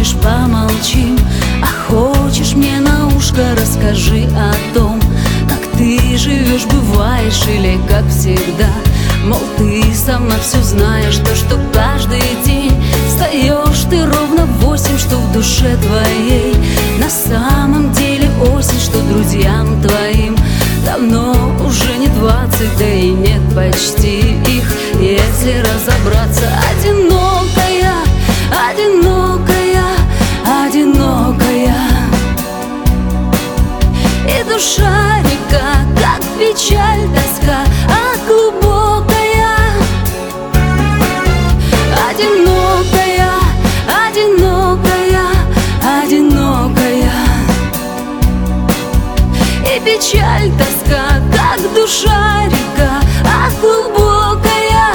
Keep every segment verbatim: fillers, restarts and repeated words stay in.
хочешь, помолчим, а хочешь, мне на ушко расскажи о том, как ты живешь, бываешь или как всегда. Мол, ты сама все знаешь, то, что каждый день встаешь ты ровно в восемь, что в душе твоей на самом деле осень, что друзьям твоим давно уже не двадцать, да и нет почти их. Если разобраться, одинокая, одинокая, одинокая, и душа река, как печаль, тоска, а глубокая. Одинокая, одинокая, одинокая, и печаль, тоска, как душа река, а глубокая.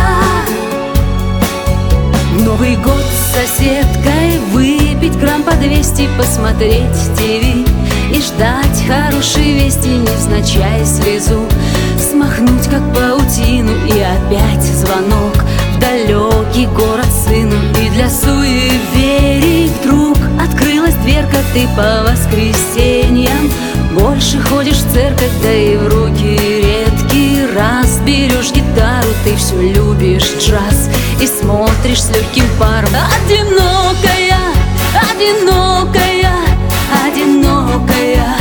Новый год с соседкой, выпить грамм по двести, посмотреть ТВ и ждать хорошей вести, невзначай слезу смахнуть, как паутину, и опять звонок в далекий город сыну. И для суеверий вдруг открылась дверка, ты по воскресеньям больше ходишь в церковь, да и в руки редкий раз берешь гитару. Ты все любишь джаз и смотришь с легким паром. Одинокая, одинокая, одинокая,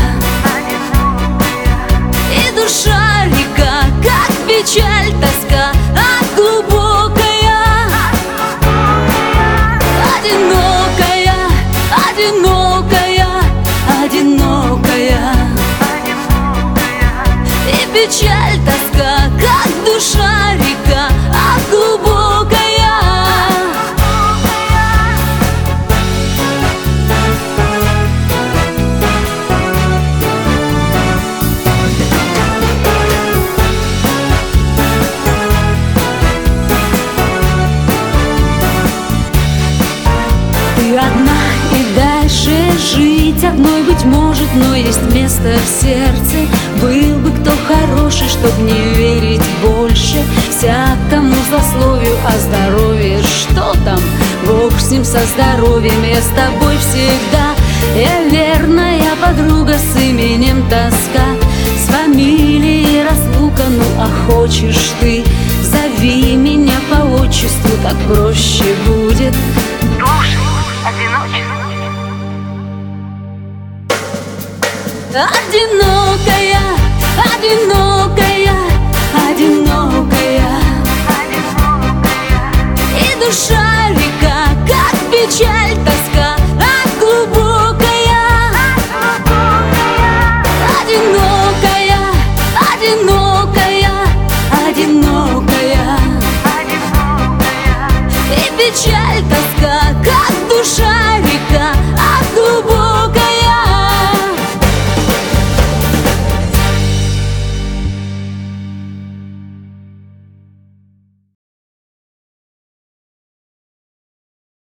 и душа река, как печаль, тоска, а глубокая. Одинокая, одинокая, одинокая, и печаль, тоска, как душа река, а глубокая. Ты одна и дальше жить одной, быть может, но есть место в сердце. Был бы кто хороший, чтоб не верить больше всякому злословию о здоровье. Что там, Бог с ним, со здоровьем, я с тобой всегда. Я верная подруга с именем тоска, с фамилией разлука. Ну а хочешь ты, зови меня по отчеству, так проще будет. Одиночество. Одинокая.